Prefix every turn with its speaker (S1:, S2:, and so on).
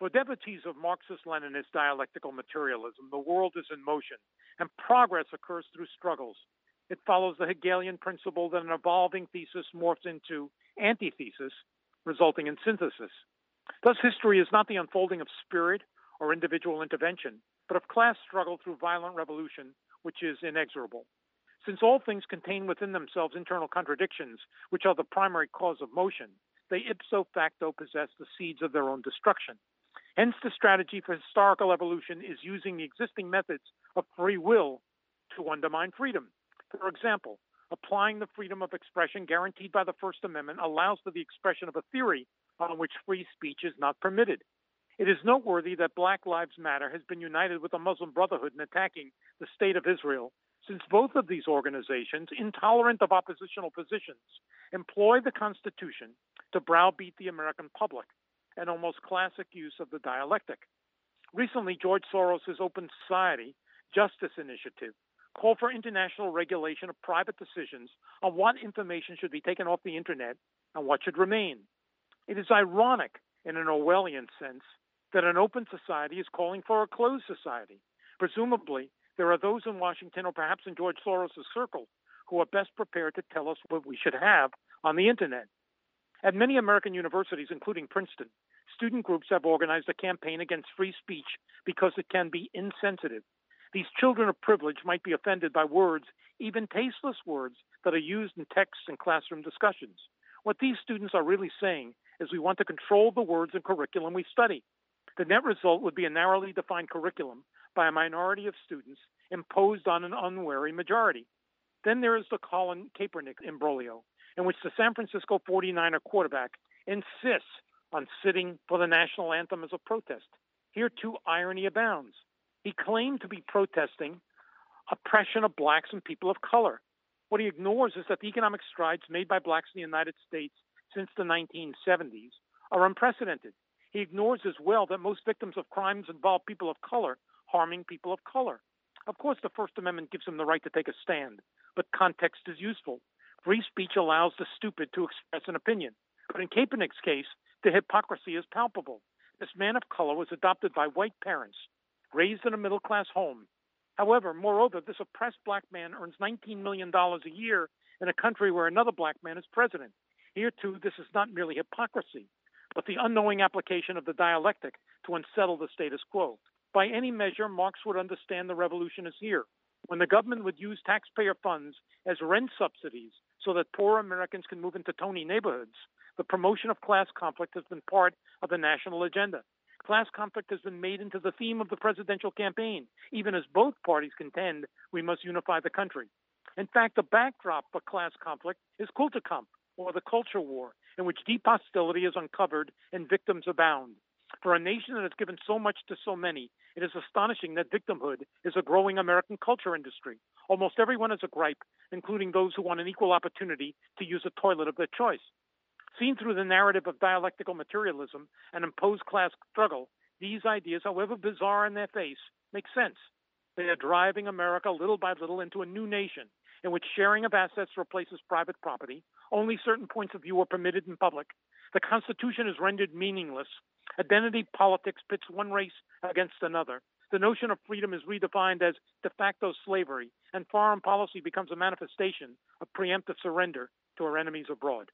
S1: For devotees of Marxist-Leninist dialectical materialism, the world is in motion, and progress occurs through struggles. It follows the Hegelian principle that an evolving thesis morphs into antithesis, resulting in synthesis. Thus, history is not the unfolding of spirit or individual intervention, but of class struggle through violent revolution, which is inexorable. Since all things contain within themselves internal contradictions, which are the primary cause of motion, they ipso facto possess the seeds of their own destruction. Hence, the strategy for historical evolution is using the existing methods of free will to undermine freedom. For example, applying the freedom of expression guaranteed by the First Amendment allows for the expression of a theory on which free speech is not permitted. It is noteworthy that Black Lives Matter has been united with the Muslim Brotherhood in attacking the State of Israel, since both of these organizations, intolerant of oppositional positions, employ the Constitution to browbeat the American public, an almost classic use of the dialectic. Recently, George Soros' Open Society Justice Initiative called for international regulation of private decisions on what information should be taken off the internet and what should remain. It is ironic, in an Orwellian sense, that an open society is calling for a closed society. Presumably, there are those in Washington or perhaps in George Soros' circle who are best prepared to tell us what we should have on the internet. At many American universities, including Princeton, student groups have organized a campaign against free speech because it can be insensitive. These children of privilege might be offended by words, even tasteless words, that are used in texts and classroom discussions. What these students are really saying is we want to control the words and curriculum we study. The net result would be a narrowly defined curriculum by a minority of students imposed on an unwary majority. Then there is the Colin Kaepernick imbroglio, in which the San Francisco 49er quarterback insists on sitting for the national anthem as a protest. Here, too, irony abounds. He claimed to be protesting oppression of blacks and people of color. What he ignores is that the economic strides made by blacks in the United States since the 1970s are unprecedented. He ignores as well that most victims of crimes involve people of color harming people of color. Of course, the First Amendment gives him the right to take a stand, but context is useful. Free speech allows the stupid to express an opinion. But in Kaepernick's case, the hypocrisy is palpable. This man of color was adopted by white parents, raised in a middle-class home. However, moreover, this oppressed black man earns $19 million a year in a country where another black man is president. Here, too, this is not merely hypocrisy, but the unknowing application of the dialectic to unsettle the status quo. By any measure, Marx would understand the revolution is here, when the government would use taxpayer funds as rent subsidies so that poor Americans can move into Tony neighborhoods. The promotion of class conflict has been part of the national agenda. Class conflict has been made into the theme of the presidential campaign, even as both parties contend we must unify the country. In fact, the backdrop for class conflict is Kulturkampf, or the culture war, in which deep hostility is uncovered and victims abound. For a nation that has given so much to so many, it is astonishing that victimhood is a growing American culture industry. Almost everyone has a gripe, including those who want an equal opportunity to use a toilet of their choice. Seen through the narrative of dialectical materialism and imposed class struggle, these ideas, however bizarre in their face, make sense. They are driving America little by little into a new nation in which sharing of assets replaces private property, only certain points of view are permitted in public, the Constitution is rendered meaningless, identity politics pits one race against another, the notion of freedom is redefined as de facto slavery, and foreign policy becomes a manifestation of preemptive surrender to our enemies abroad.